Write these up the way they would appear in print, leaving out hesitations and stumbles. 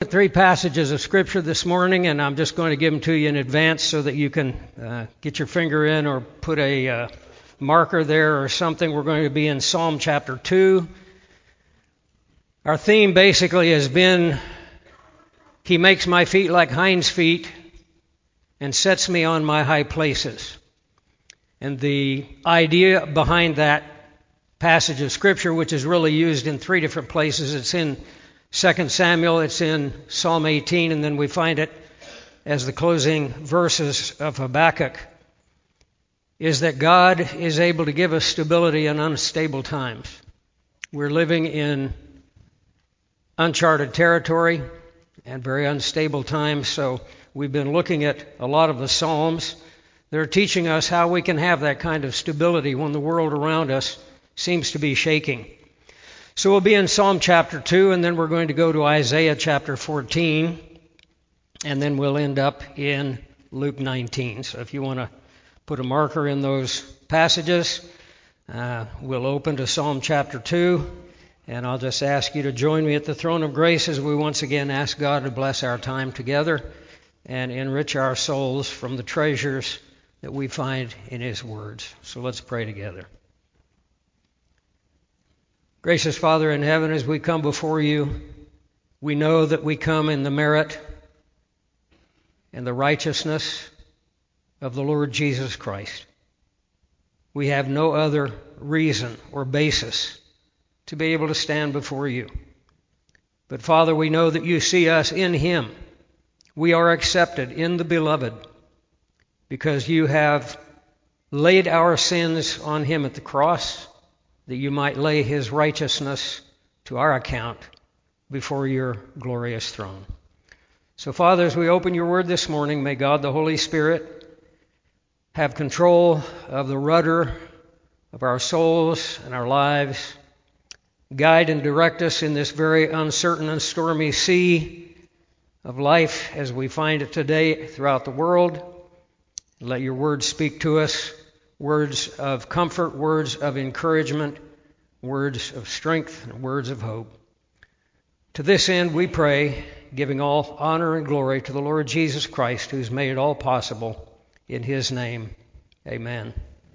at three passages of Scripture this morning, and I'm just going to give them to you in advance so that you can get your finger in or put a marker there or something. We're going to be in Psalm chapter 2. Our theme basically has been, He makes my feet like hinds' feet and sets me on my high places. And the idea behind that passage of Scripture, which is really used in three different places, it's in 2 Samuel, it's in Psalm 18, and then we find it as the closing verses of Habakkuk, is that God is able to give us stability in unstable times. We're living in uncharted territory and very unstable times, so we've been looking at a lot of the Psalms. They're teaching us how we can have that kind of stability when the world around us seems to be shaking. So we'll be in Psalm chapter 2, and then we're going to go to Isaiah chapter 14, and then we'll end up in Luke 19. So if you want to put a marker in those passages, we'll open to Psalm chapter 2, and I'll just ask you to join me at the throne of grace as we once again ask God to bless our time together and enrich our souls from the treasures that we find in His words. So let's pray together. Gracious Father in heaven, as we come before you, we know that we come in the merit and the righteousness of the Lord Jesus Christ. We have no other reason or basis to be able to stand before you. But Father, we know that you see us in Him. We are accepted in the Beloved because you have laid our sins on Him at the cross, that you might lay His righteousness to our account before your glorious throne. So, Father, as we open your word this morning, may God the Holy Spirit have control of the rudder of our souls and our lives, guide and direct us in this very uncertain and stormy sea of life as we find it today throughout the world. Let your word speak to us, words of comfort, words of encouragement, words of strength, and words of hope. To this end we pray, giving all honor and glory to the Lord Jesus Christ, who's made it all possible. In His name, amen.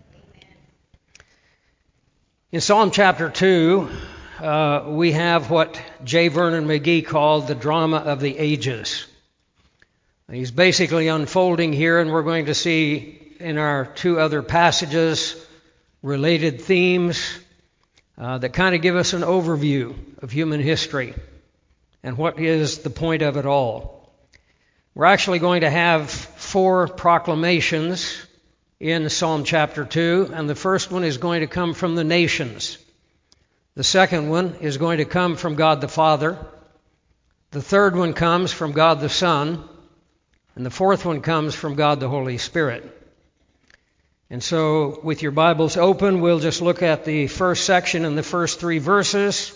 In Psalm chapter 2, we have what J. Vernon McGee called the drama of the ages. He's basically unfolding here, and we're going to see in our two other passages related themes that kind of give us an overview of human history and what is the point of it all. We're actually going to have 4 proclamations in Psalm chapter 2, and the first one is going to come from the nations. The second one is going to come from God the Father. The third one comes from God the Son. And the fourth one comes from God the Holy Spirit. And so, with your Bibles open, we'll just look at the first section and the first 3 verses.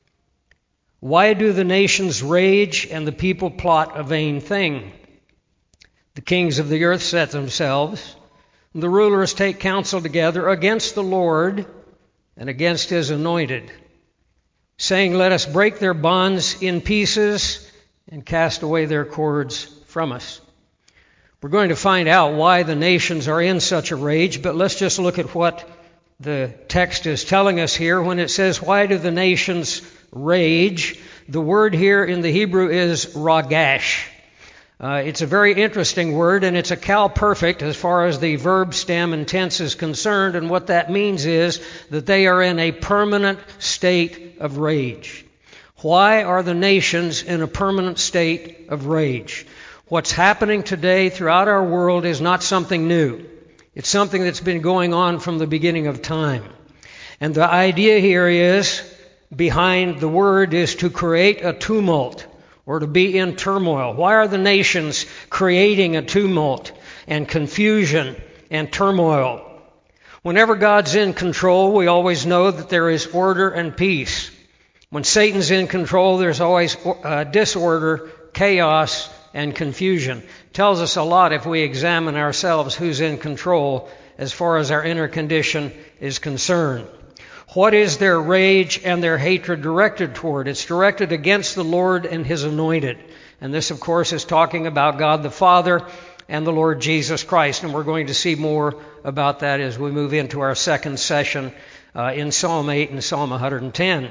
Why do the nations rage and the people plot a vain thing? The kings of the earth set themselves, and the rulers take counsel together against the Lord and against His anointed, saying, let us break their bonds in pieces and cast away their cords from us. We're going to find out why the nations are in such a rage, but let's just look at what the text is telling us here when it says, why do the nations rage? The word here in the Hebrew is ragash. It's a very interesting word, and it's a cal-perfect as far as the verb stem and tense is concerned, and what that means is that they are in a permanent state of rage. Why are the nations in a permanent state of rage? What's happening today throughout our world is not something new. It's something that's been going on from the beginning of time. And the idea here is, behind the word, is to create a tumult or to be in turmoil. Why are the nations creating a tumult and confusion and turmoil? Whenever God's in control, we always know that there is order and peace. When Satan's in control, there's always disorder, chaos, and confusion. It tells us a lot if we examine ourselves who's in control as far as our inner condition is concerned. What is their rage and their hatred directed toward? It's directed against the Lord and His anointed. And this, of course, is talking about God the Father and the Lord Jesus Christ. And we're going to see more about that as we move into our second session in Psalm 8 and Psalm 110.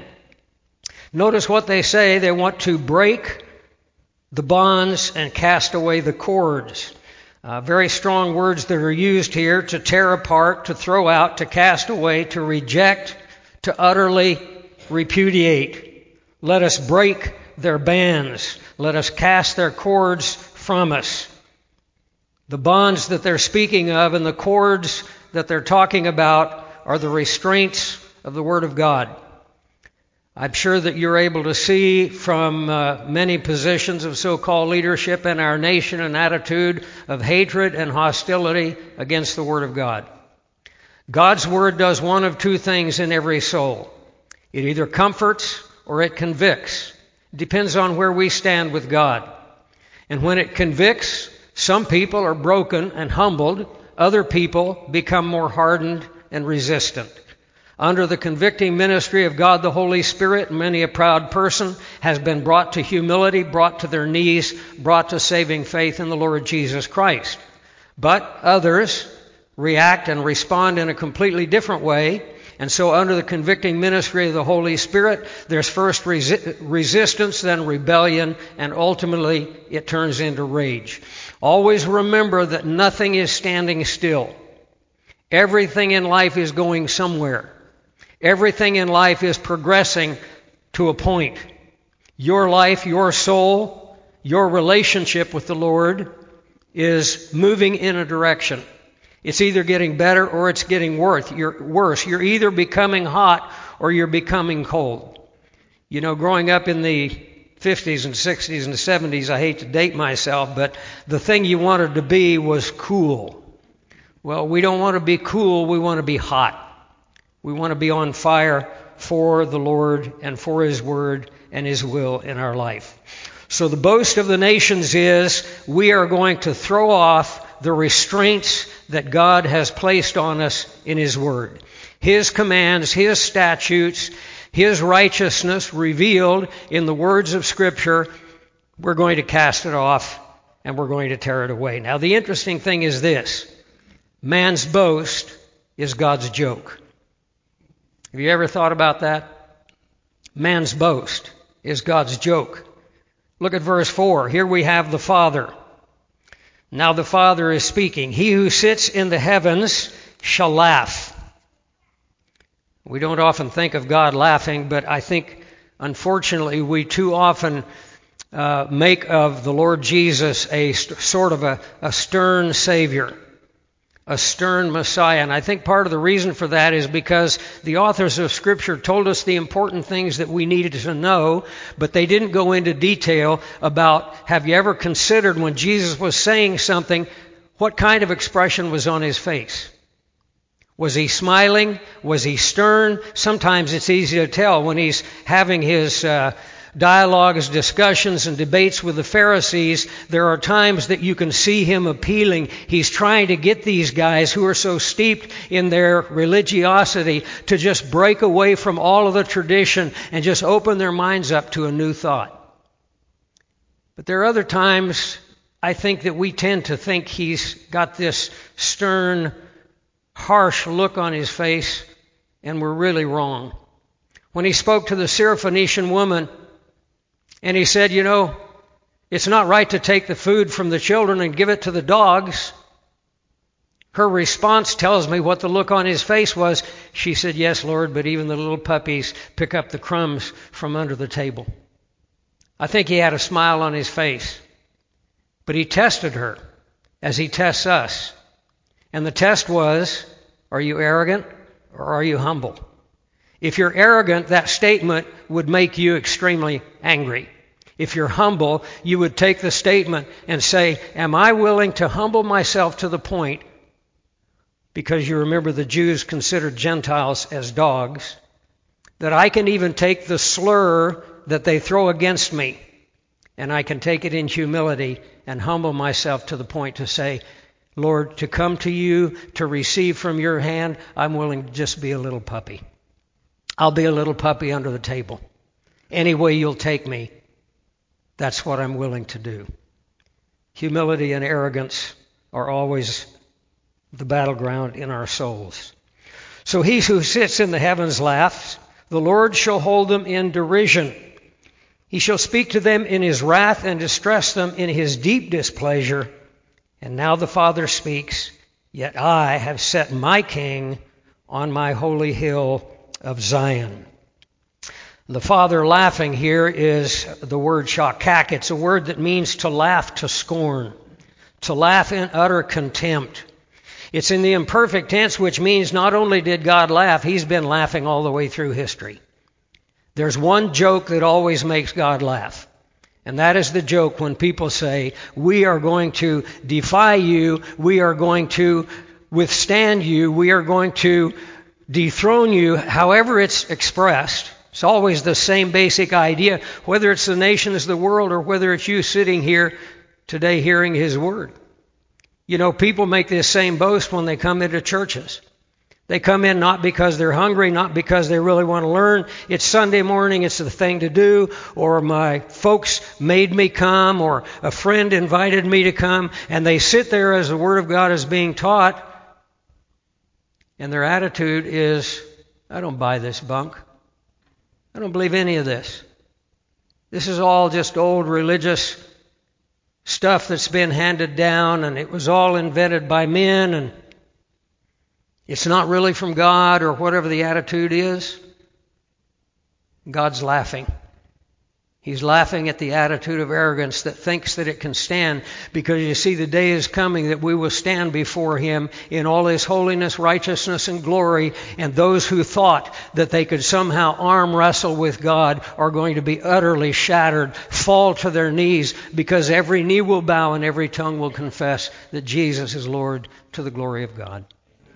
Notice what they say. They want to break the bonds and cast away the cords. Very strong words that are used here: to tear apart, to throw out, to cast away, to reject, to utterly repudiate. Let us break their bands. Let us cast their cords from us. The bonds that they're speaking of and the cords that they're talking about are the restraints of the Word of God. I'm sure that you're able to see from many positions of so-called leadership in our nation an attitude of hatred and hostility against the Word of God. God's Word does one of two things in every soul. It either comforts or it convicts. It depends on where we stand with God. And when it convicts, some people are broken and humbled. Other people become more hardened and resistant. Under the convicting ministry of God the Holy Spirit, many a proud person has been brought to humility, brought to their knees, brought to saving faith in the Lord Jesus Christ. But others react and respond in a completely different way. And so under the convicting ministry of the Holy Spirit, there's first resistance, then rebellion, and ultimately it turns into rage. Always remember that nothing is standing still. Everything in life is going somewhere. Everything in life is progressing to a point. Your life, your soul, your relationship with the Lord is moving in a direction. It's either getting better or it's getting worse. You're either becoming hot or you're becoming cold. You know, growing up in the 50s and 60s and 70s, I hate to date myself, but the thing you wanted to be was cool. Well, we don't want to be cool, we want to be hot. We want to be on fire for the Lord and for His Word and His will in our life. So the boast of the nations is we are going to throw off the restraints that God has placed on us in His Word. His commands, His statutes, His righteousness revealed in the words of Scripture, we're going to cast it off and we're going to tear it away. Now the interesting thing is this: man's boast is God's joke. Have you ever thought about that? Man's boast is God's joke. Look at verse 4. Here we have the Father. Now the Father is speaking. He who sits in the heavens shall laugh. We don't often think of God laughing, but I think, unfortunately, we too often make of the Lord Jesus a sort of a stern Savior, a stern Messiah. And I think part of the reason for that is because the authors of Scripture told us the important things that we needed to know, but they didn't go into detail about, have you ever considered when Jesus was saying something, what kind of expression was on His face? Was He smiling? Was He stern? Sometimes it's easy to tell when He's having His dialogues, discussions, and debates with the Pharisees. There are times that you can see Him appealing. He's trying to get these guys who are so steeped in their religiosity to just break away from all of the tradition and just open their minds up to a new thought. But there are other times I think that we tend to think He's got this stern, harsh look on His face, and we're really wrong. When He spoke to the Syrophoenician woman, and He said, you know, it's not right to take the food from the children and give it to the dogs. Her response tells me what the look on His face was. She said, yes, Lord, but even the little puppies pick up the crumbs from under the table. I think He had a smile on His face. But He tested her as He tests us. And the test was, are you arrogant or are you humble? If you're arrogant, that statement would make you extremely angry. If you're humble, you would take the statement and say, am I willing to humble myself to the point, because you remember the Jews considered Gentiles as dogs, that I can even take the slur that they throw against me, and I can take it in humility and humble myself to the point to say, Lord, to come to you, to receive from your hand, I'm willing to just be a little puppy. I'll be a little puppy under the table. Any way you'll take me. that's what I'm willing to do. Humility and arrogance are always the battleground in our souls. So he who sits in the heavens laughs. The Lord shall hold them in derision. He shall speak to them in his wrath and distress them in his deep displeasure. And now the Father speaks, yet I have set my King on my holy hill of Zion. The Father laughing here is the word shakak. It's a word that means to laugh to scorn, to laugh in utter contempt. It's in the imperfect tense, which means not only did God laugh, he's been laughing all the way through history. There's one joke that always makes God laugh, and that is the joke when people say, we are going to defy you, we are going to withstand you, we are going to dethrone you, however it's expressed. It's always the same basic idea, whether it's the nations, the world, or whether it's you sitting here today hearing his word. You know, people make this same boast when they come into churches. They come in not because they're hungry, not because they really want to learn. It's Sunday morning, it's the thing to do, or my folks made me come, or a friend invited me to come, and they sit there as the Word of God is being taught, and their attitude is, I don't buy this bunk. I don't believe any of this. This is all just old religious stuff that's been handed down, and it was all invented by men, and it's not really from God, or whatever the attitude is. God's laughing. He's laughing at the attitude of arrogance that thinks that it can stand, because you see, the day is coming that we will stand before him in all his holiness, righteousness, and glory, and those who thought that they could somehow arm wrestle with God are going to be utterly shattered, fall to their knees, because every knee will bow and every tongue will confess that Jesus is Lord, to the glory of God.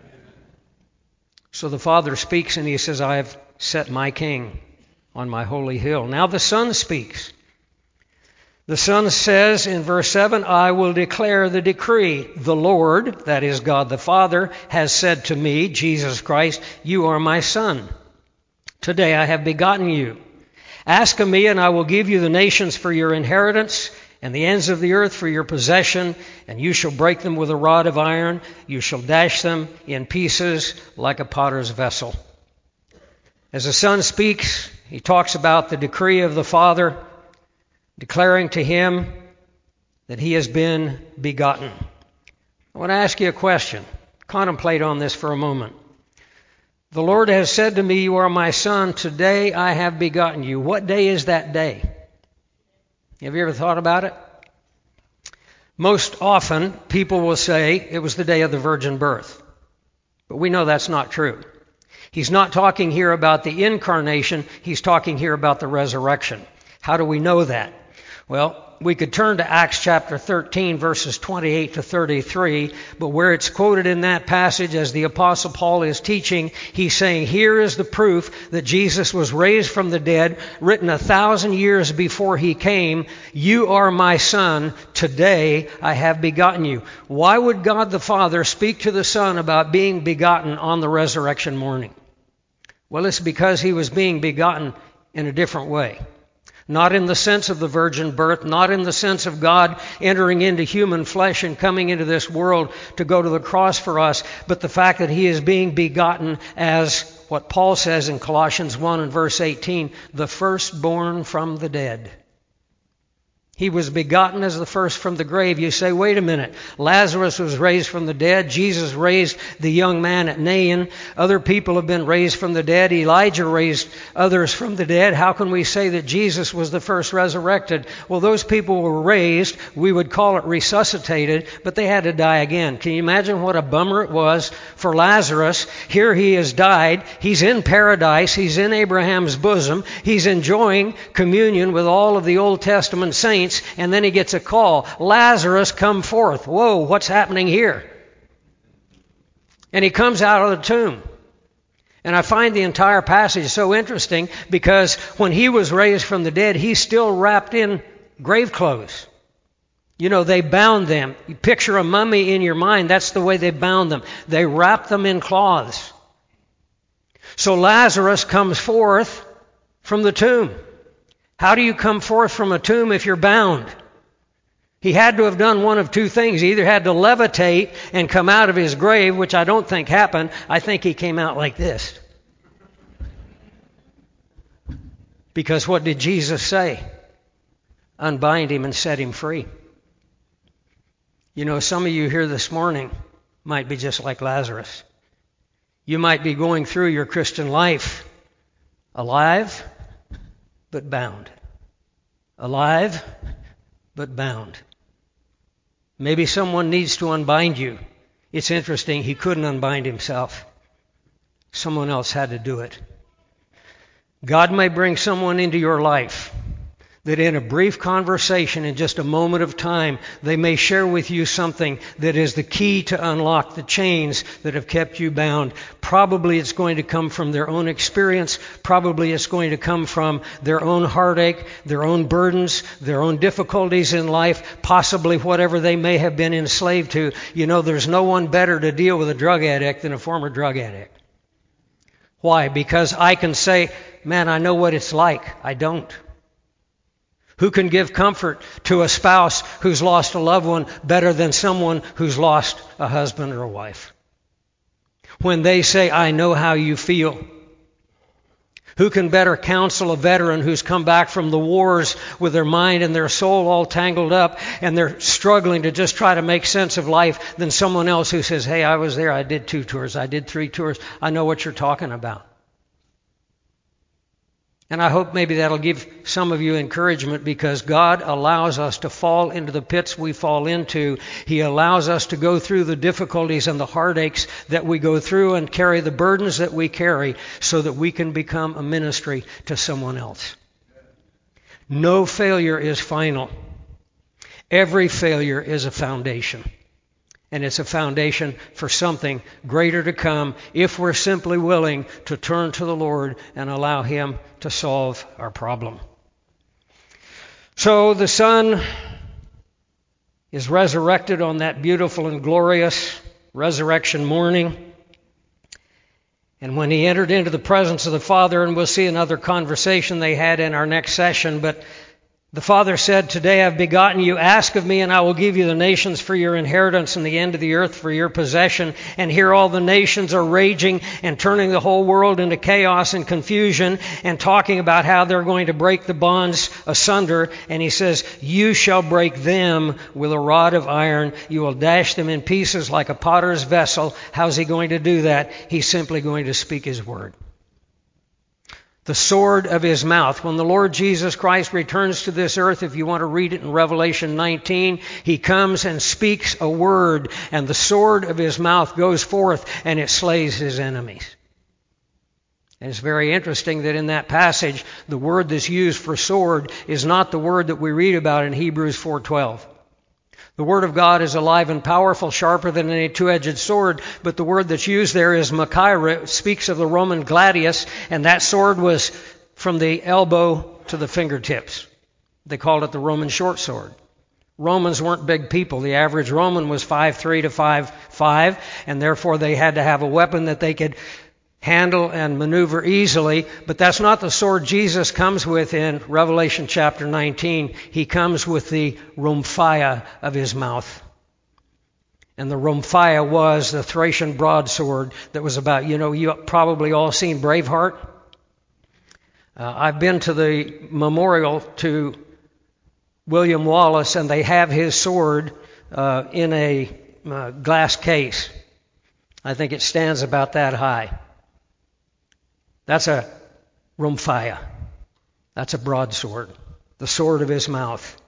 So the Father speaks and he says, I have set my King on my holy hill. Now the Son speaks. The Son says in verse 7, I will declare the decree. The Lord, that is God the Father, has said to me, Jesus Christ, you are my Son. Today I have begotten you. Ask of me, and I will give you the nations for your inheritance, and the ends of the earth for your possession, and you shall break them with a rod of iron. You shall dash them in pieces like a potter's vessel. As the Son speaks, he talks about the decree of the Father, declaring to him that he has been begotten. I want to ask you a question. Contemplate on this for a moment. The Lord has said to me, you are my Son. Today I have begotten you. What day is that day? Have you ever thought about it? Most often, people will say it was the day of the virgin birth. But we know that's not true. He's not talking here about the incarnation. He's talking here about the resurrection. How do we know that? Well, we could turn to Acts chapter 13, verses 28 to 33, but where it's quoted in that passage as the Apostle Paul is teaching, he's saying, here is the proof that Jesus was raised from the dead, written 1,000 years before he came. You are my Son. Today I have begotten you. Why would God the Father speak to the Son about being begotten on the resurrection morning? Well, it's because he was being begotten in a different way. Not in the sense of the virgin birth, not in the sense of God entering into human flesh and coming into this world to go to the cross for us, but the fact that he is being begotten as what Paul says in Colossians 1 and verse 18, the firstborn from the dead. He was begotten as the first from the grave. You say, wait a minute. Lazarus was raised from the dead. Jesus raised the young man at Nain. Other people have been raised from the dead. Elijah raised others from the dead. How can we say that Jesus was the first resurrected? Well, those people were raised. We would call it resuscitated, but they had to die again. Can you imagine what a bummer it was for Lazarus? Here he has died. He's in paradise. He's in Abraham's bosom. He's enjoying communion with all of the Old Testament saints. And then he gets a call, Lazarus, come forth. Whoa, what's happening here? And he comes out of the tomb. And I find the entire passage so interesting because when he was raised from the dead, he's still wrapped in grave clothes. You know, they bound them. You picture a mummy in your mind, that's the way they bound them. They wrapped them in cloths. So Lazarus comes forth from the tomb. How do you come forth from a tomb if you're bound? He had to have done one of two things. He either had to levitate and come out of his grave, which I don't think happened. I think he came out like this. Because what did Jesus say? Unbind him and set him free. You know, some of you here this morning might be just like Lazarus. You might be going through your Christian life alive, but bound. Alive, but bound. Maybe someone needs to unbind you. It's interesting, he couldn't unbind himself. Someone else had to do it. God may bring someone into your life that in a brief conversation, in just a moment of time, they may share with you something that is the key to unlock the chains that have kept you bound. Probably it's going to come from their own experience. Probably it's going to come from their own heartache, their own burdens, their own difficulties in life, possibly whatever they may have been enslaved to. You know, there's no one better to deal with a drug addict than a former drug addict. Why? Because I can say, man, I know what it's like. I don't. Who can give comfort to a spouse who's lost a loved one better than someone who's lost a husband or a wife? When they say, I know how you feel. Who can better counsel a veteran who's come back from the wars with their mind and their soul all tangled up and they're struggling to just try to make sense of life than someone else who says, hey, I was there, I did 2 tours, I did 3 tours, I know what you're talking about. And I hope maybe that'll give some of you encouragement, because God allows us to fall into the pits we fall into. He allows us to go through the difficulties and the heartaches that we go through and carry the burdens that we carry so that we can become a ministry to someone else. No failure is final. Every failure is a foundation. And it's a foundation for something greater to come if we're simply willing to turn to the Lord and allow Him to solve our problem. So the Son is resurrected on that beautiful and glorious resurrection morning. And when He entered into the presence of the Father, and we'll see another conversation they had in our next session, but the Father said, today I've begotten you, ask of me, and I will give you the nations for your inheritance and the end of the earth for your possession. And here all the nations are raging and turning the whole world into chaos and confusion and talking about how they're going to break the bonds asunder. And He says, you shall break them with a rod of iron. You will dash them in pieces like a potter's vessel. How's He going to do that? He's simply going to speak His word. The sword of His mouth. When the Lord Jesus Christ returns to this earth, if you want to read it in Revelation 19, He comes and speaks a word, and the sword of His mouth goes forth and it slays His enemies. And it's very interesting that in that passage, the word that's used for sword is not the word that we read about in Hebrews 4:12. The Word of God is alive and powerful, sharper than any two-edged sword, but the word that's used there is Machaira. It speaks of the Roman gladius, and that sword was from the elbow to the fingertips. They called it the Roman short sword. Romans weren't big people. The average Roman was 5'3" to 5'5", and therefore they had to have a weapon that they could handle and maneuver easily. But that's not the sword Jesus comes with in Revelation chapter 19. He comes with the rhomphaia of His mouth. And the rhomphaia was the Thracian broadsword that was about, you probably all seen Braveheart. I've been to the memorial to William Wallace, and they have his sword in a glass case. I think it stands about that high. That's a rhomphaia. That's a broadsword, the sword of His mouth.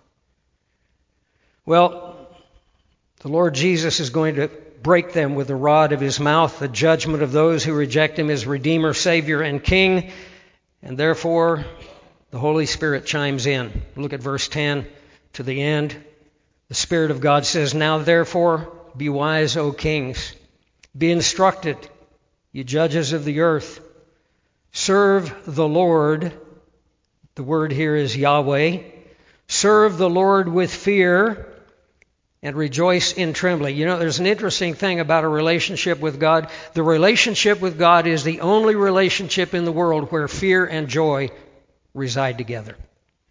Well, the Lord Jesus is going to break them with the rod of His mouth, the judgment of those who reject Him as Redeemer, Savior, and King. And therefore, the Holy Spirit chimes in. Look at verse 10 to the end. The Spirit of God says, now therefore, be wise, O kings. Be instructed, you judges of the earth. Serve the Lord. The word here is Yahweh. Serve the Lord with fear and rejoice in trembling. There's an interesting thing about a relationship with God. The relationship with God is the only relationship in the world where fear and joy reside together.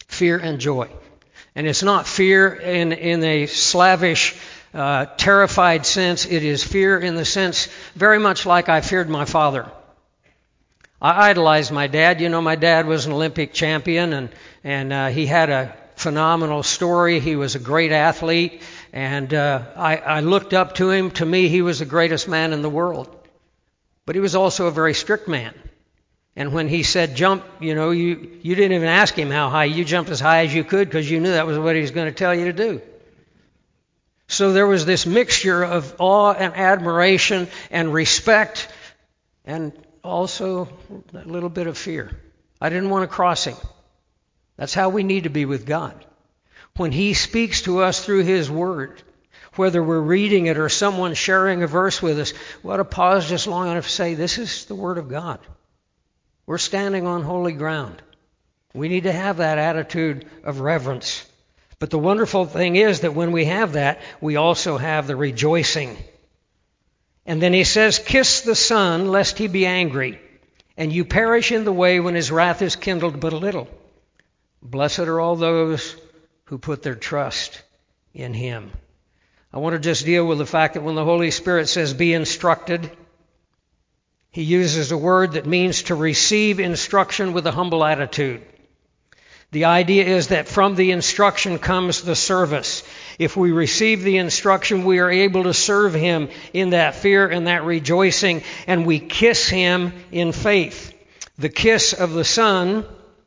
Fear and joy. And it's not fear in a slavish, terrified sense. It is fear in the sense very much like I feared my father. I idolized my dad. You know, my dad was an Olympic champion, and he had a phenomenal story. He was a great athlete, and I looked up to him. To me, he was the greatest man in the world. But he was also a very strict man. And when he said jump, you know, you didn't even ask him how high. You jumped as high as you could because you knew that was what he was going to tell you to do. So there was this mixture of awe and admiration and respect and also a little bit of fear. I didn't want to cross him. That's how we need to be with God. When he speaks to us through his word, whether we're reading it or someone sharing a verse with us, we ought to pause just long enough to say, this is the word of God. We're standing on holy ground. We need to have that attitude of reverence. But the wonderful thing is that when we have that, we also have the rejoicing. And then he says, kiss the Son, lest he be angry, and you perish in the way when his wrath is kindled but a little. Blessed are all those who put their trust in him. I want to just deal with the fact that when the Holy Spirit says, be instructed, he uses a word that means to receive instruction with a humble attitude. The idea is that from the instruction comes the service. If we receive the instruction, we are able to serve him in that fear and that rejoicing, and we kiss him in faith. The kiss of the Son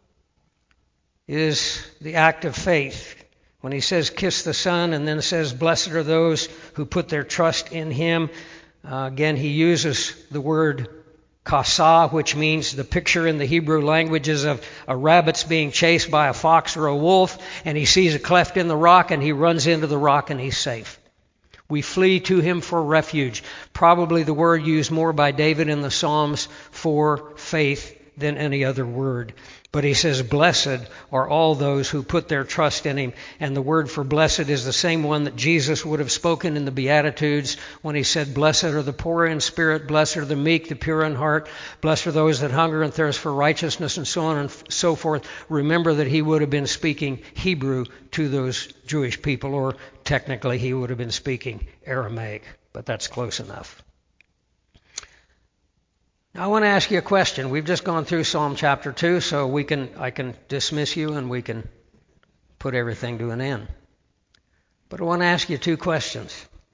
is the act of faith. When he says kiss the Son and then says blessed are those who put their trust in him, again he uses the word kasa, which means the picture in the Hebrew languages of a rabbit's being chased by a fox or a wolf, and he sees a cleft in the rock and he runs into the rock and he's safe. We flee to him for refuge. Probably the word used more by David in the Psalms for faith than any other word. But he says, blessed are all those who put their trust in him. And the word for blessed is the same one that Jesus would have spoken in the Beatitudes when he said, blessed are the poor in spirit, blessed are the meek, the pure in heart, blessed are those that hunger and thirst for righteousness, and so on and so forth. Remember that he would have been speaking Hebrew to those Jewish people, or technically he would have been speaking Aramaic, but that's close enough. Now I want to ask you a question. We've just gone through Psalm chapter 2, so I can dismiss you and we can put everything to an end. But I want to ask you two questions.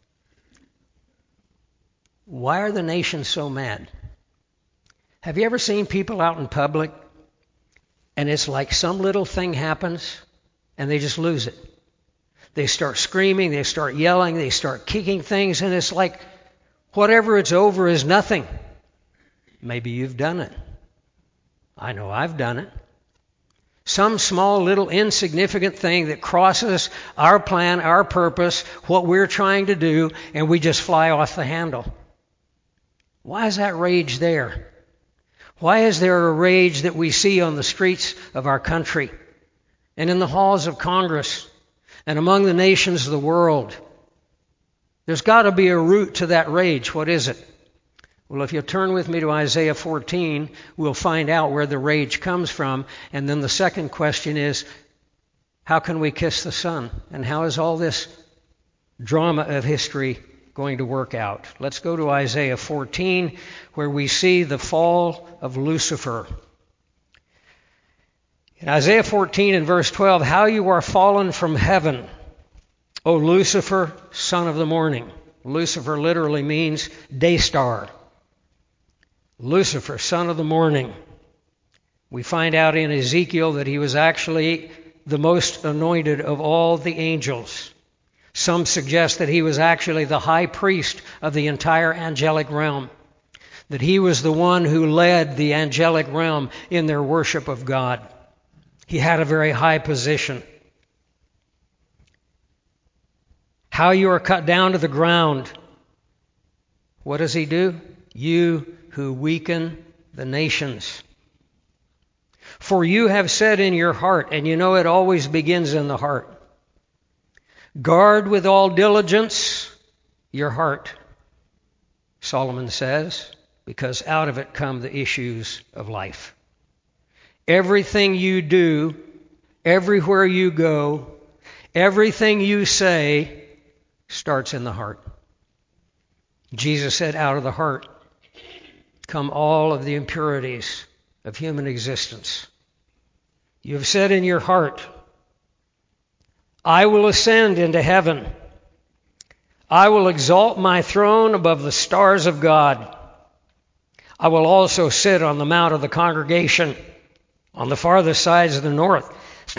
Why are the nations so mad? Have you ever seen people out in public and it's like some little thing happens and they just lose it? They start screaming, they start yelling, they start kicking things, and it's like whatever it's over is nothing. Maybe you've done it. I know I've done it. Some small little insignificant thing that crosses our plan, our purpose, what we're trying to do, and we just fly off the handle. Why is that rage there? Why is there a rage that we see on the streets of our country and in the halls of Congress and among the nations of the world? There's got to be a root to that rage. What is it? Well, if you'll turn with me to Isaiah 14, we'll find out where the rage comes from. And then the second question is, how can we kiss the Son? And how is all this drama of history going to work out? Let's go to Isaiah 14, where we see the fall of Lucifer. In Isaiah 14 and verse 12, how you are fallen from heaven, O Lucifer, son of the morning. Lucifer literally means day star. Lucifer, son of the morning. We find out in Ezekiel that he was actually the most anointed of all the angels. Some suggest that he was actually the high priest of the entire angelic realm, that he was the one who led the angelic realm in their worship of God. He had a very high position. How you are cut down to the ground. What does he do? You who weaken the nations. For you have said in your heart, and you know it always begins in the heart, guard with all diligence your heart, Solomon says, because out of it come the issues of life. Everything you do, Everywhere you go, everything you say starts in the heart. Jesus said, out of the heart come all of the impurities of human existence. You have said in your heart, I will ascend into heaven. I will exalt my throne above the stars of God. I will also sit on the mount of the congregation on the farthest sides of the north.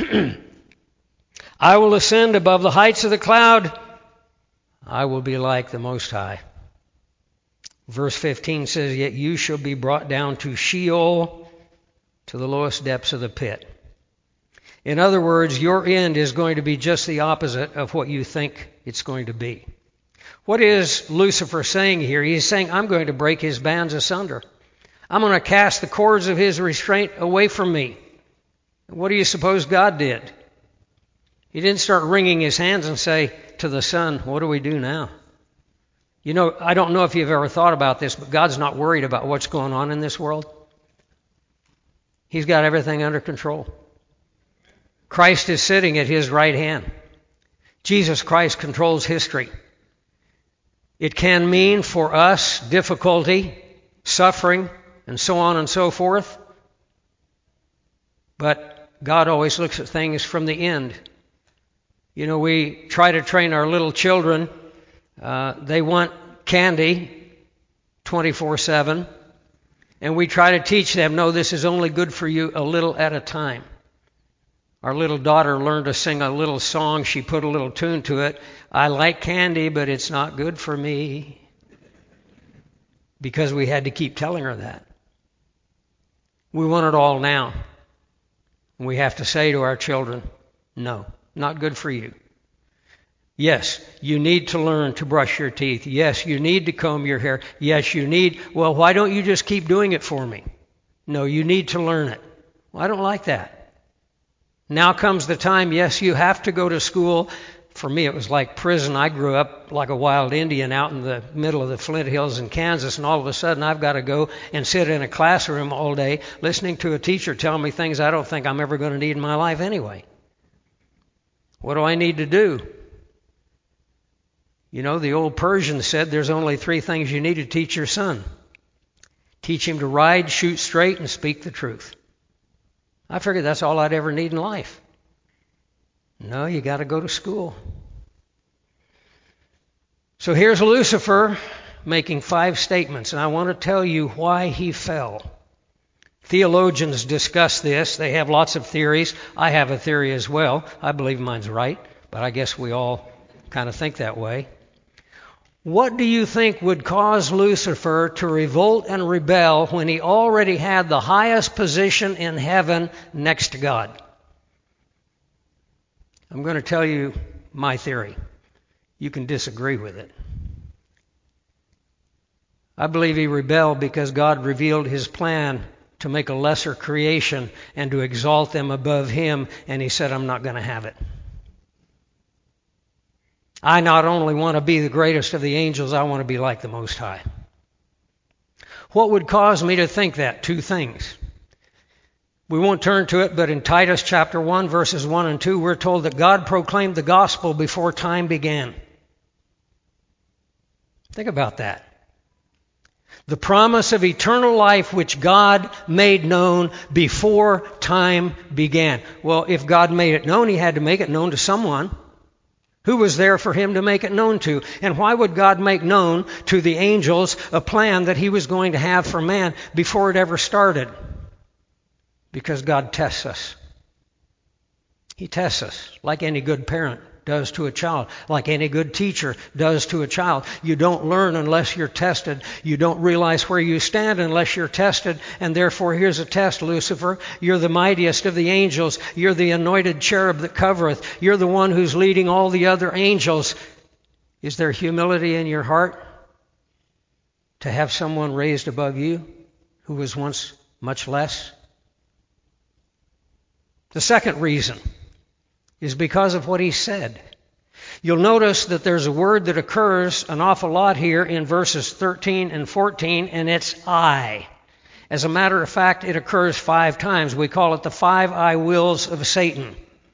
I will ascend above the heights of the cloud. I will be like the Most High. Verse 15 says, yet you shall be brought down to Sheol, to the lowest depths of the pit. In other words, your end is going to be just the opposite of what you think it's going to be. What is Lucifer saying here? He's saying, I'm going to break his bands asunder. I'm going to cast the cords of his restraint away from me. What do you suppose God did? He didn't start wringing his hands and say to the sun, what do we do now? You know, I don't know if you've ever thought about this, but God's not worried about what's going on in this world. He's got everything under control. Christ is sitting at his right hand. Jesus Christ controls history. It can mean for us difficulty, suffering, and so on and so forth. But God always looks at things from the end. You know, we try to train our little children. They want candy 24/7. And we try to teach them, no, this is only good for you a little at a time. Our little daughter learned to sing a little song. She put a little tune to it. I like candy, but it's not good for me. Because we had to keep telling her that. We want it all now. We have to say to our children, no, not good for you. Yes, you need to learn to brush your teeth. Yes, you need to comb your hair. Yes, you need, well, why don't you just keep doing it for me? No, you need to learn it. Well, I don't like that. Now comes the time, yes, you have to go to school. For me, it was like prison. I grew up like a wild Indian out in the middle of the Flint Hills in Kansas, and all of a sudden I've got to go and sit in a classroom all day listening to a teacher tell me things I don't think I'm ever going to need in my life anyway. What do I need to do? You know, the old Persian said there's only 3 things you need to teach your son. Teach him to ride, shoot straight, and speak the truth. I figured that's all I'd ever need in life. No, you got to go to school. So here's Lucifer making 5 statements, and I want to tell you why he fell. Theologians discuss this. They have lots of theories. I have a theory as well. I believe mine's right, but I guess we all kind of think that way. What do you think would cause Lucifer to revolt and rebel when he already had the highest position in heaven next to God? I'm going to tell you my theory. You can disagree with it. I believe he rebelled because God revealed his plan to make a lesser creation and to exalt them above him, and he said, I'm not going to have it. I not only want to be the greatest of the angels, I want to be like the Most High. What would cause me to think that? 2 things. We won't turn to it, but in Titus chapter 1, verses 1 and 2, we're told that God proclaimed the gospel before time began. Think about that. The promise of eternal life which God made known before time began. Well, if God made it known, he had to make it known to someone. Who was there for him to make it known to? And why would God make known to the angels a plan that he was going to have for man before it ever started? Because God tests us. He tests us like any good parent does to a child, like any good teacher does to a child. You don't learn unless you're tested. You don't realize where you stand unless you're tested. And therefore, here's a test, Lucifer. You're the mightiest of the angels. You're the anointed cherub that covereth. You're the one who's leading all the other angels. Is there humility in your heart to have someone raised above you who was once much less? The second reason is because of what he said. You'll notice that there's a word that occurs an awful lot here in verses 13 and 14, and it's I. As a matter of fact, it occurs 5 times. We call it the 5 I wills of Satan.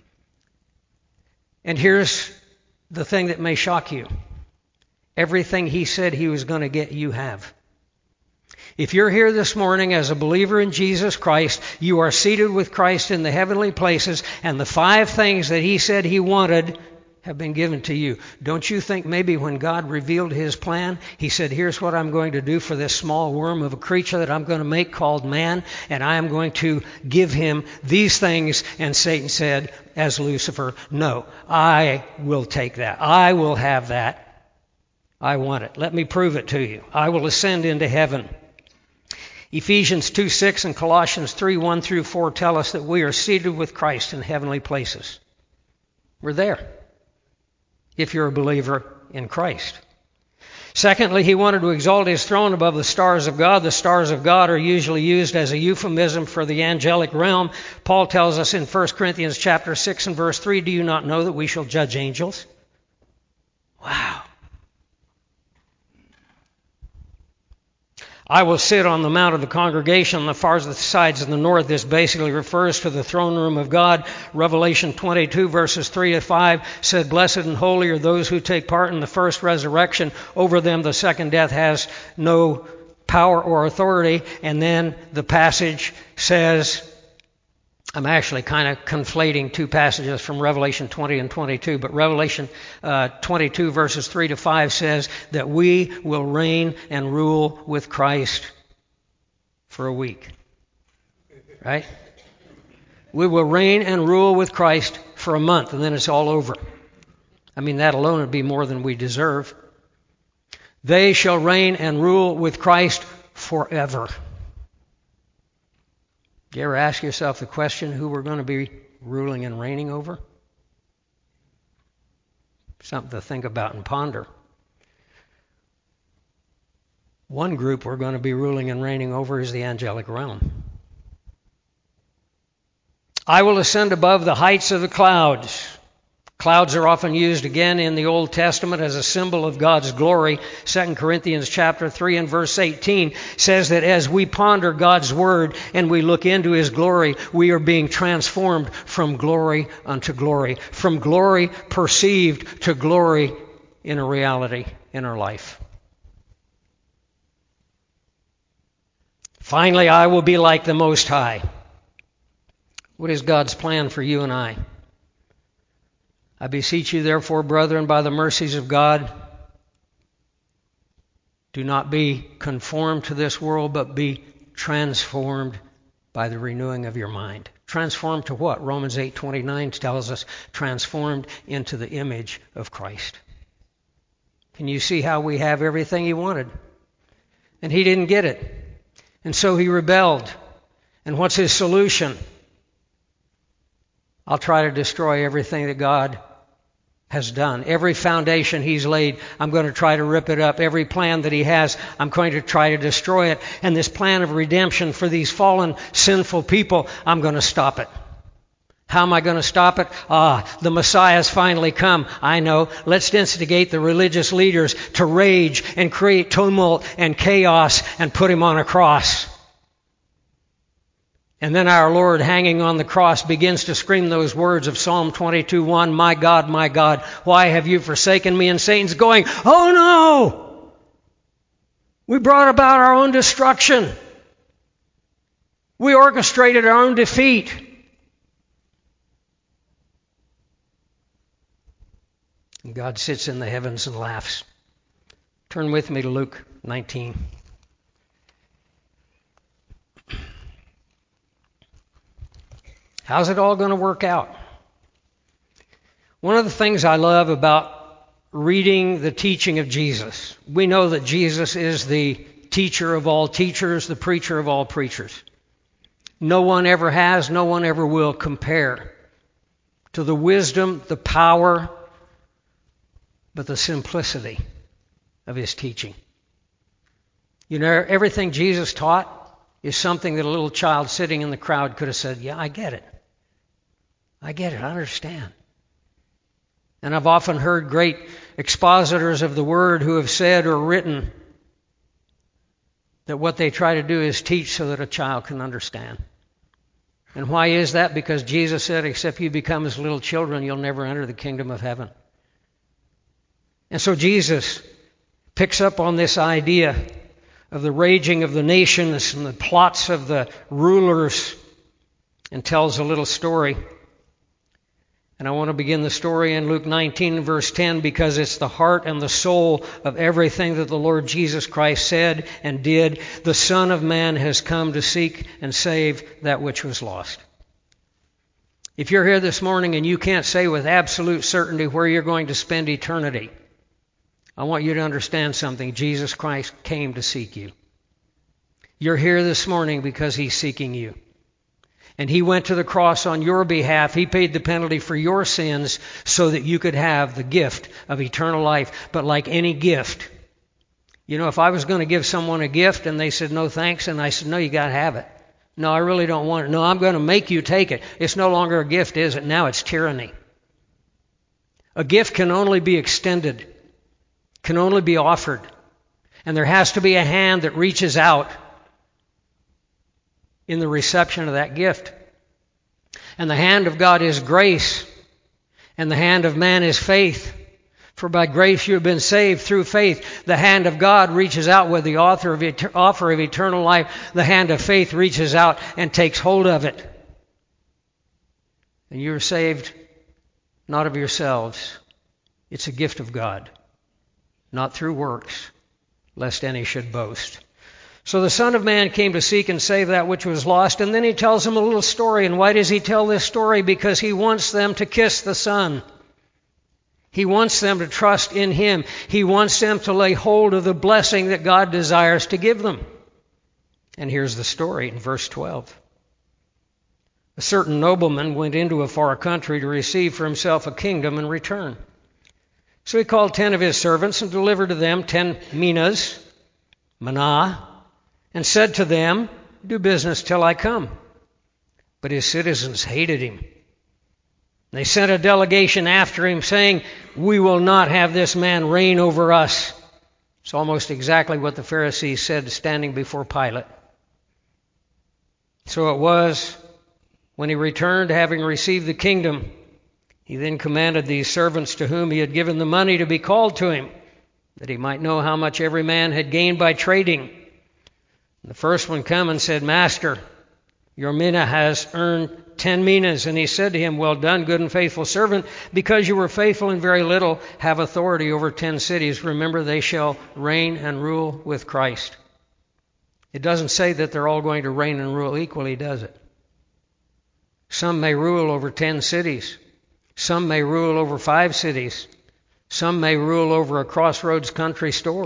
And here's the thing that may shock you. Everything he said he was going to get, you have. If you're here this morning as a believer in Jesus Christ, you are seated with Christ in the heavenly places, and the 5 things that he said he wanted have been given to you. Don't you think maybe when God revealed his plan, he said, here's what I'm going to do for this small worm of a creature that I'm going to make called man, and I am going to give him these things. And Satan said, as Lucifer, no, I will take that. I will have that. I want it. Let me prove it to you. I will ascend into heaven. Ephesians 2:6 and Colossians 3:1 through 4 tell us that we are seated with Christ in heavenly places. We're there if you're a believer in Christ. Secondly, he wanted to exalt his throne above the stars of God. The stars of God are usually used as a euphemism for the angelic realm. Paul tells us in 1 Corinthians chapter 6 and verse 3, do you not know that we shall judge angels? Wow. I will sit on the mount of the congregation on the farthest sides of the north. This basically refers to the throne room of God. Revelation 22 verses 3 to 5 said, blessed and holy are those who take part in the first resurrection. Over them the second death has no power or authority. And then the passage says, I'm actually kind of conflating 2 passages from Revelation 20 and 22, but Revelation 22 verses 3 to 5 says that we will reign and rule with Christ for a week. Right? We will reign and rule with Christ for a month, and then it's all over. I mean, that alone would be more than we deserve. They shall reign and rule with Christ forever. Do you ever ask yourself the question who we're going to be ruling and reigning over? Something to think about and ponder. One group we're going to be ruling and reigning over is the angelic realm. I will ascend above the heights of the clouds. Clouds are often used again in the Old Testament as a symbol of God's glory. 2 Corinthians chapter 3 and verse 18 says that as we ponder God's word and we look into his glory, we are being transformed from glory unto glory, from glory perceived to glory in a reality in our life. Finally, I will be like the Most High. What is God's plan for you and I? I beseech you, therefore, brethren, by the mercies of God, do not be conformed to this world, but be transformed by the renewing of your mind. Transformed to what? Romans 8:29 tells us, transformed into the image of Christ. Can you see how we have everything he wanted? And he didn't get it. And so he rebelled. And what's his solution? I'll try to destroy everything that God has done. Every foundation he's laid, I'm going to try to rip it up. Every plan that he has, I'm going to try to destroy it. And this plan of redemption for these fallen, sinful people, I'm going to stop it. How am I going to stop it? The Messiah's finally come. I know. Let's instigate the religious leaders to rage and create tumult and chaos and put him on a cross. And then our Lord, hanging on the cross, begins to scream those words of Psalm 22:1, my God, why have you forsaken me? And Satan's going, oh no! We brought about our own destruction. We orchestrated our own defeat. And God sits in the heavens and laughs. Turn with me to Luke 19. How's it all going to work out? One of the things I love about reading the teaching of Jesus, we know that Jesus is the teacher of all teachers, the preacher of all preachers. No one ever has, no one ever will compare to the wisdom, the power, but the simplicity of his teaching. You know, everything Jesus taught is something that a little child sitting in the crowd could have said, yeah, I get it. I understand. And I've often heard great expositors of the Word who have said or written that what they try to do is teach so that a child can understand. And why is that? Because Jesus said, except you become as little children, you'll never enter the kingdom of heaven. And so Jesus picks up on this idea of the raging of the nations and the plots of the rulers and tells a little story. And I want to begin the story in Luke 19, verse 10, because it's the heart and the soul of everything that the Lord Jesus Christ said and did. The Son of Man has come to seek and save that which was lost. If you're here this morning and you can't say with absolute certainty where you're going to spend eternity, I want you to understand something. Jesus Christ came to seek you. You're here this morning because He's seeking you. And He went to the cross on your behalf. He paid the penalty for your sins so that you could have the gift of eternal life. But like any gift, if I was going to give someone a gift and they said, no thanks, and I said, no, you got to have it. No, I really don't want it. No, I'm going to make you take it. It's no longer a gift, is it? Now it's tyranny. A gift can only be extended, can only be offered. And there has to be a hand that reaches out in the reception of that gift. And the hand of God is grace, and the hand of man is faith. For by grace you have been saved through faith. The hand of God reaches out with the offer of eternal life. The hand of faith reaches out and takes hold of it. And you're saved not of yourselves. It's a gift of God, not through works, lest any should boast. So the Son of Man came to seek and save that which was lost. And then He tells them a little story. And why does He tell this story? Because He wants them to kiss the Son. He wants them to trust in Him. He wants them to lay hold of the blessing that God desires to give them. And here's the story in verse 12. A certain nobleman went into a far country to receive for himself a kingdom and return. So he called 10 of his servants and delivered to them 10 minas, manna, and said to them, do business till I come. But his citizens hated him. They sent a delegation after him saying, we will not have this man reign over us. It's almost exactly what the Pharisees said standing before Pilate. So it was, when he returned, having received the kingdom, he then commanded these servants to whom he had given the money to be called to him, that he might know how much every man had gained by trading. The first one came and said, Master, your mina has earned 10 minas. And he said to him, well done, good and faithful servant. Because you were faithful in very little, have authority over 10 cities. Remember, they shall reign and rule with Christ. It doesn't say that they're all going to reign and rule equally, does it? Some may rule over 10 cities. Some may rule over 5 cities. Some may rule over a Crossroads country store.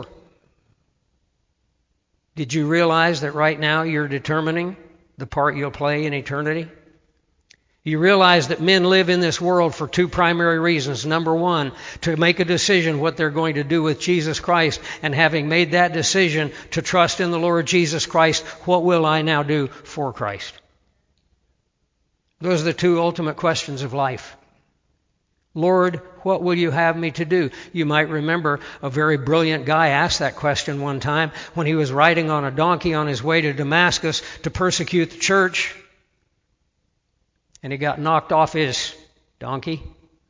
Did you realize that right now you're determining the part you'll play in eternity? You realize that men live in this world for 2 primary reasons. Number 1, to make a decision what they're going to do with Jesus Christ. And having made that decision to trust in the Lord Jesus Christ, what will I now do for Christ? Those are the 2 ultimate questions of life. Lord, what will you have me to do? You might remember a very brilliant guy asked that question one time when he was riding on a donkey on his way to Damascus to persecute the church. And he got knocked off his donkey.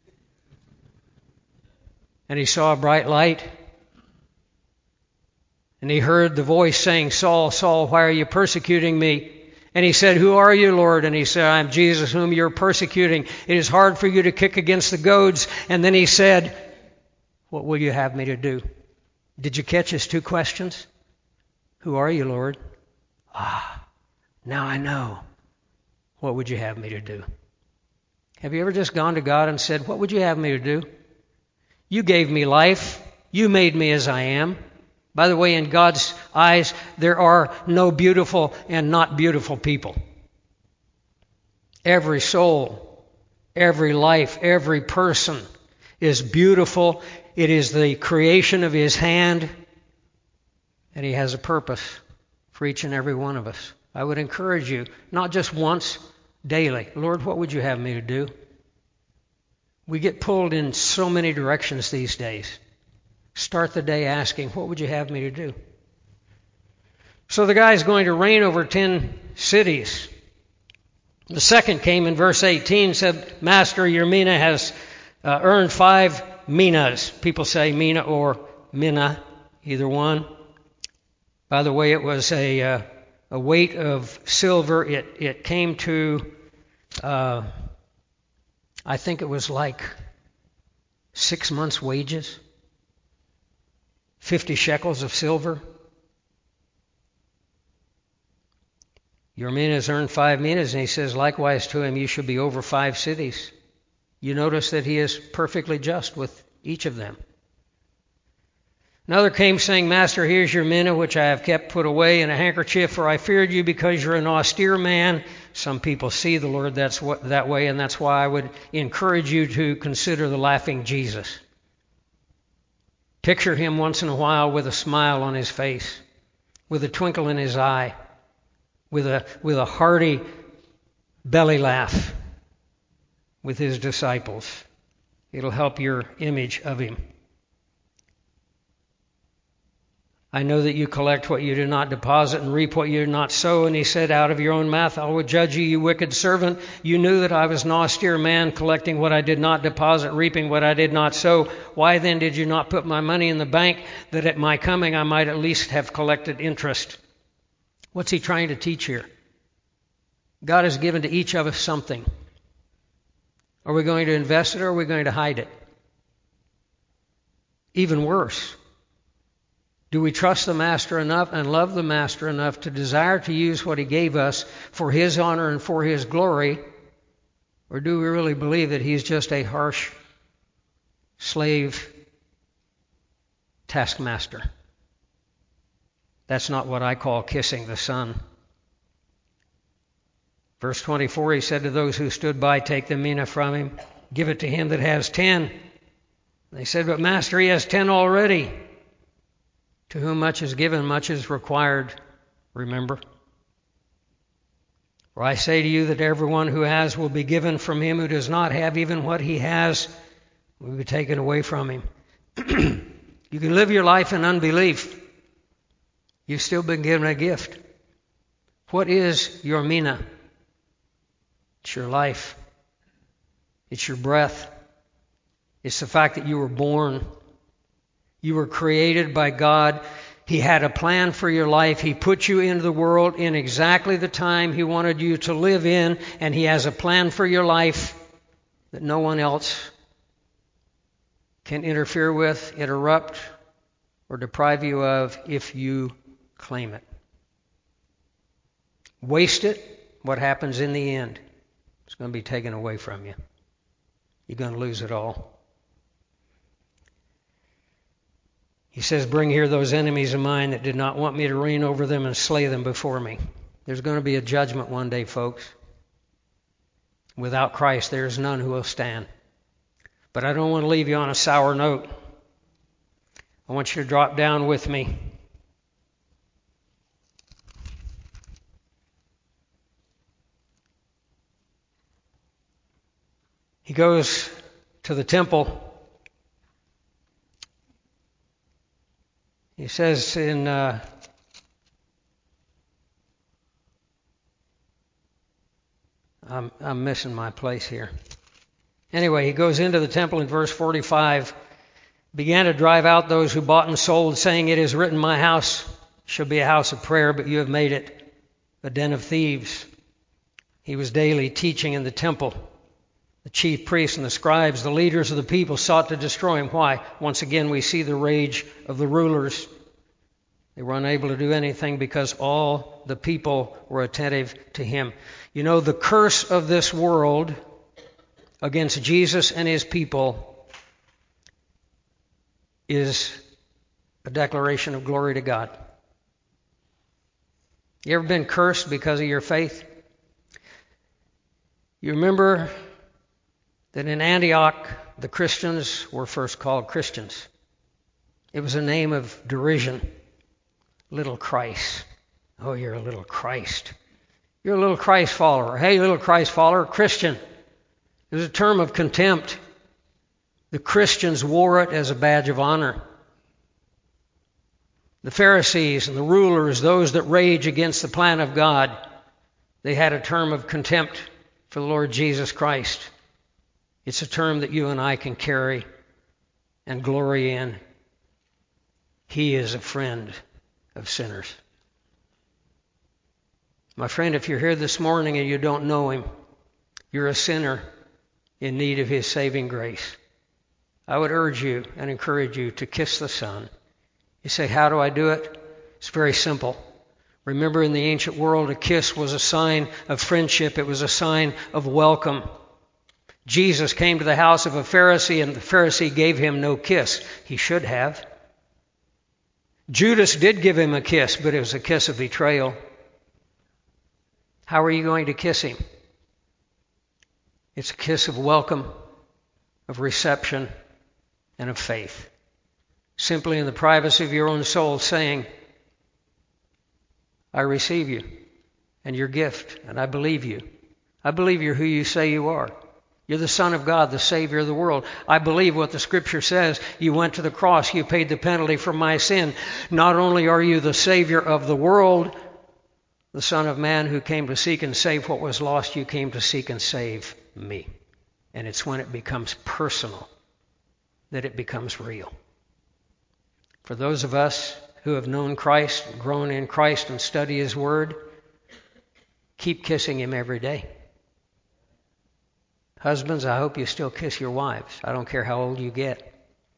And he saw a bright light. And he heard the voice saying, Saul, Saul, why are you persecuting me? And he said, who are you, Lord? And he said, I'm Jesus whom you're persecuting. It is hard for you to kick against the goads. And then he said, what will you have me to do? Did you catch his 2 questions? Who are you, Lord? Now I know. What would you have me to do? Have you ever just gone to God and said, what would you have me to do? You gave me life. You made me as I am. By the way, in God's eyes, there are no beautiful and not beautiful people. Every soul, every life, every person is beautiful. It is the creation of His hand, and He has a purpose for each and every one of us. I would encourage you, not just once, daily. Lord, what would you have me to do? We get pulled in so many directions these days. Start the day asking, what would you have me to do? So the guy's going to reign over 10 cities. The second came in verse 18, said, Master, your mina has earned 5 minas. People say mina or mina, either one. By the way, it was a weight of silver. It came to, I think it was like 6 months' wages. 50 shekels of silver. Your mina has earned 5 minas, and he says, likewise to him, you should be over 5 cities. You notice that he is perfectly just with each of them. Another came saying, Master, here's your mina, which I have kept put away in a handkerchief, for I feared you because you're an austere man. Some people see the Lord that way, and that's why I would encourage you to consider the laughing Jesus. Picture him once in a while with a smile on his face, with a twinkle in his eye, with a hearty belly laugh with his disciples. It'll help your image of him. I know that you collect what you do not deposit and reap what you do not sow. And he said, out of your own mouth I will judge you, you wicked servant. You knew that I was an austere man, collecting what I did not deposit, reaping what I did not sow. Why then did you not put my money in the bank, that at my coming I might at least have collected interest? What's he trying to teach here? God has given to each of us something. Are we going to invest it or are we going to hide it? Even worse, do we trust the Master enough and love the Master enough to desire to use what he gave us for his honor and for his glory? Or do we really believe that he's just a harsh slave taskmaster? That's not what I call kissing the Son. Verse 24, he said to those who stood by, take the mina from him, give it to him that has 10. They said, but Master, he has 10 already. To whom much is given, much is required, remember. For I say to you that everyone who has will be given from him who does not have, even what he has will be taken away from him. You can live your life in unbelief. You've still been given a gift. What is your mina? It's your life. It's your breath. It's the fact that you were born. You were created by God. He had a plan for your life. He put you into the world in exactly the time he wanted you to live in, and he has a plan for your life that no one else can interfere with, interrupt, or deprive you of if you claim it. Waste it, what happens in the end? It's going to be taken away from you. You're going to lose it all. He says, bring here those enemies of mine that did not want me to reign over them and slay them before me. There's going to be a judgment one day, folks. Without Christ, there is none who will stand. But I don't want to leave you on a sour note. I want you to drop down with me. He goes to the temple. He says in I'm missing my place here. Anyway, he goes into the temple in verse 45, began to drive out those who bought and sold, saying, it is written, my house shall be a house of prayer, but you have made it a den of thieves. He was daily teaching in the temple. The chief priests and the scribes, the leaders of the people, sought to destroy him. Why? Once again, we see the rage of the rulers. They were unable to do anything because all the people were attentive to him. You know, the curse of this world against Jesus and his people is a declaration of glory to God. You ever been cursed because of your faith? You remember that in Antioch, the Christians were first called Christians. It was a name of derision. Little Christ. Oh, you're a little Christ. You're a little Christ follower. Hey, little Christ follower, Christian. It was a term of contempt. The Christians wore it as a badge of honor. The Pharisees and the rulers, those that rage against the plan of God, they had a term of contempt for the Lord Jesus Christ. It's a term that you and I can carry and glory in. He is a friend of sinners. My friend, if you're here this morning and you don't know Him, you're a sinner in need of His saving grace. I would urge you and encourage you to kiss the Son. You say, how do I do it? It's very simple. Remember, in the ancient world, a kiss was a sign of friendship. It was a sign of welcome. Jesus came to the house of a Pharisee, and the Pharisee gave him no kiss. He should have. Judas did give him a kiss, but it was a kiss of betrayal. How are you going to kiss him? It's a kiss of welcome, of reception, and of faith. Simply in the privacy of your own soul saying, I receive you and your gift, and I believe you. I believe you're who you say you are. You're the Son of God, the Savior of the world. I believe what the Scripture says. You went to the cross. You paid the penalty for my sin. Not only are you the Savior of the world, the Son of Man who came to seek and save what was lost, you came to seek and save me. And it's when it becomes personal that it becomes real. For those of us who have known Christ, grown in Christ, and study His Word, keep kissing Him every day. Husbands, I hope you still kiss your wives. I don't care how old you get.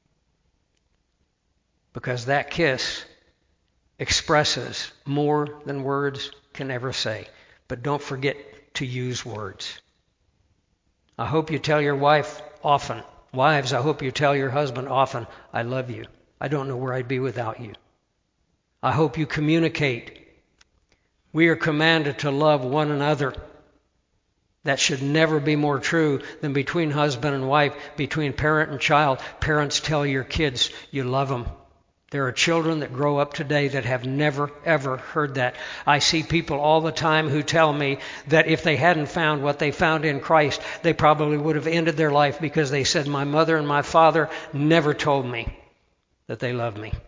Because that kiss expresses more than words can ever say. But don't forget to use words. I hope you tell your wife often. Wives, I hope you tell your husband often, I love you. I don't know where I'd be without you. I hope you communicate. We are commanded to love one another. That should never be more true than between husband and wife, between parent and child. Parents, tell your kids you love them. There are children that grow up today that have never, ever heard that. I see people all the time who tell me that if they hadn't found what they found in Christ, they probably would have ended their life because they said, my mother and my father never told me that they loved me.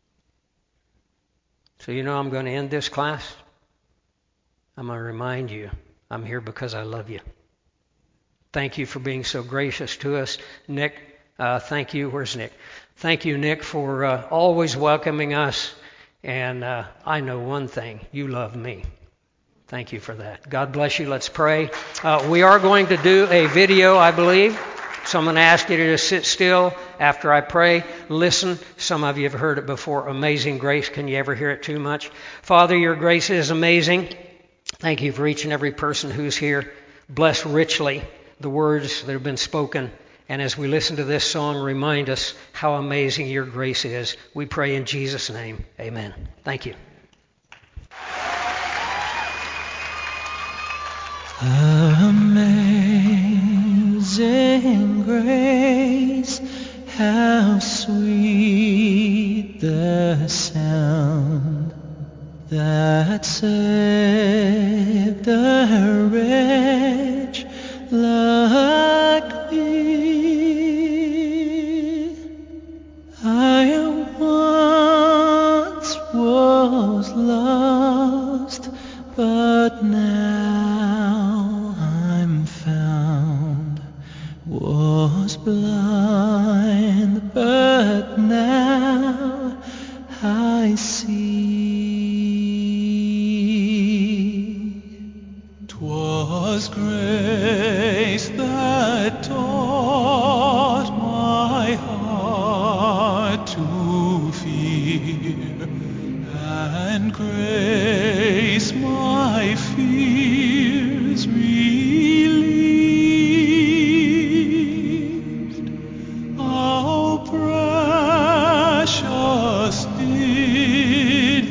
So you know I'm going to end this class? I'm going to remind you, I'm here because I love you. Thank you for being so gracious to us. Nick, thank you. Where's Nick? Thank you, Nick, for always welcoming us. And I know one thing, you love me. Thank you for that. God bless you. Let's pray. We are going to do a video, I believe. So I'm going to ask you to just sit still after I pray. Listen. Some of you have heard it before. Amazing grace. Can you ever hear it too much? Father, your grace is amazing. Thank you for each and every person who's here. Bless richly the words that have been spoken. And as we listen to this song, remind us how amazing your grace is. We pray in Jesus' name. Amen. Thank you. Amazing grace, how sweet the sound that saved a wretch like me. I once was lost, but now I'm found. Was blind, but now I see. 'Twas grace that taught my heart to fear, and grace my fears relieved. Oh, precious did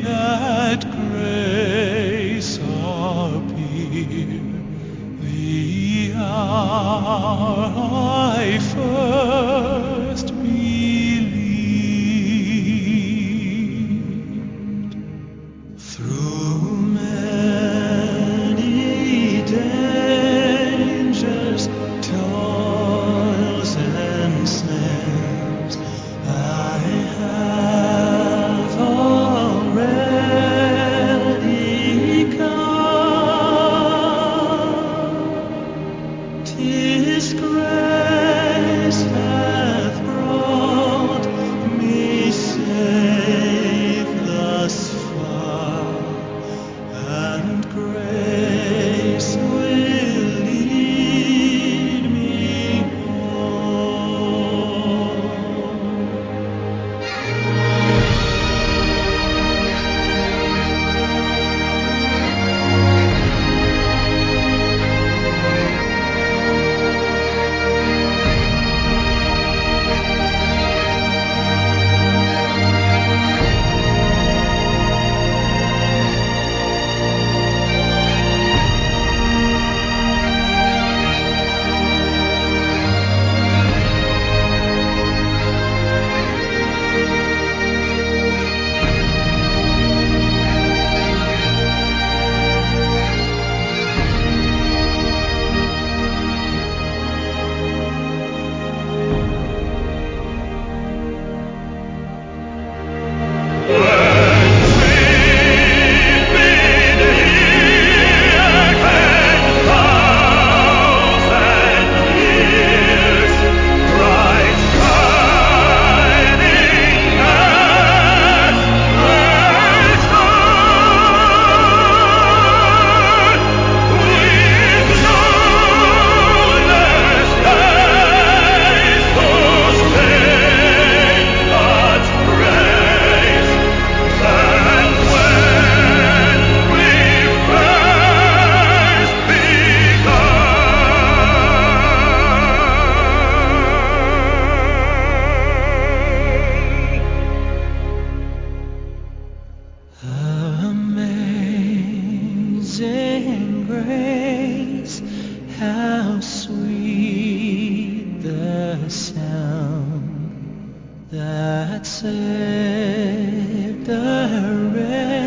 that saved a